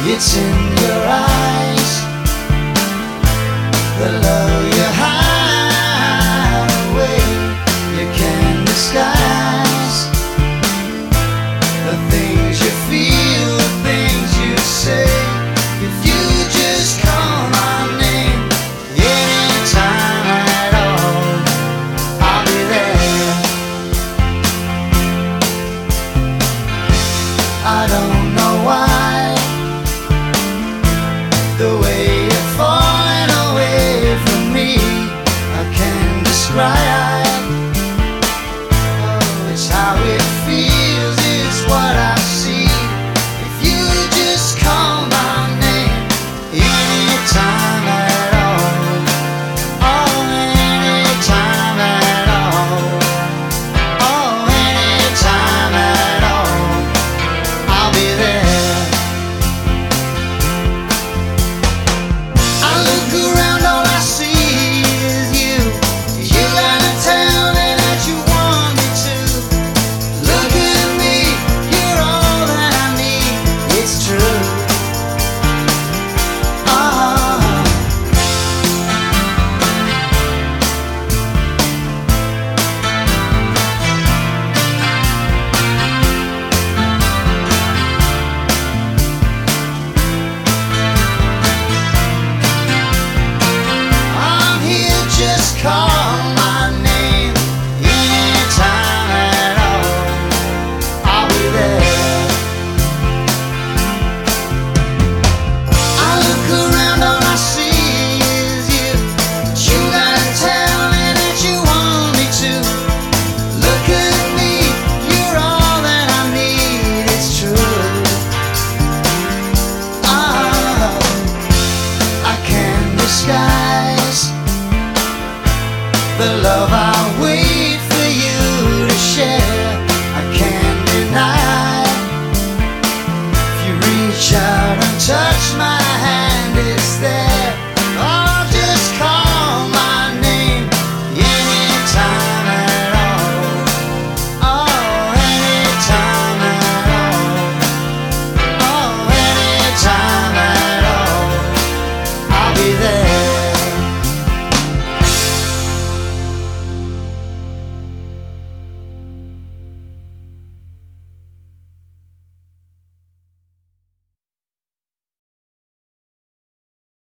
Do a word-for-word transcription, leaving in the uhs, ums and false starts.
It's in your eyes, the love you hide away. You can't disguise the things you feel, the things you say. If you just call my name anytime at all, I'll be there. I don't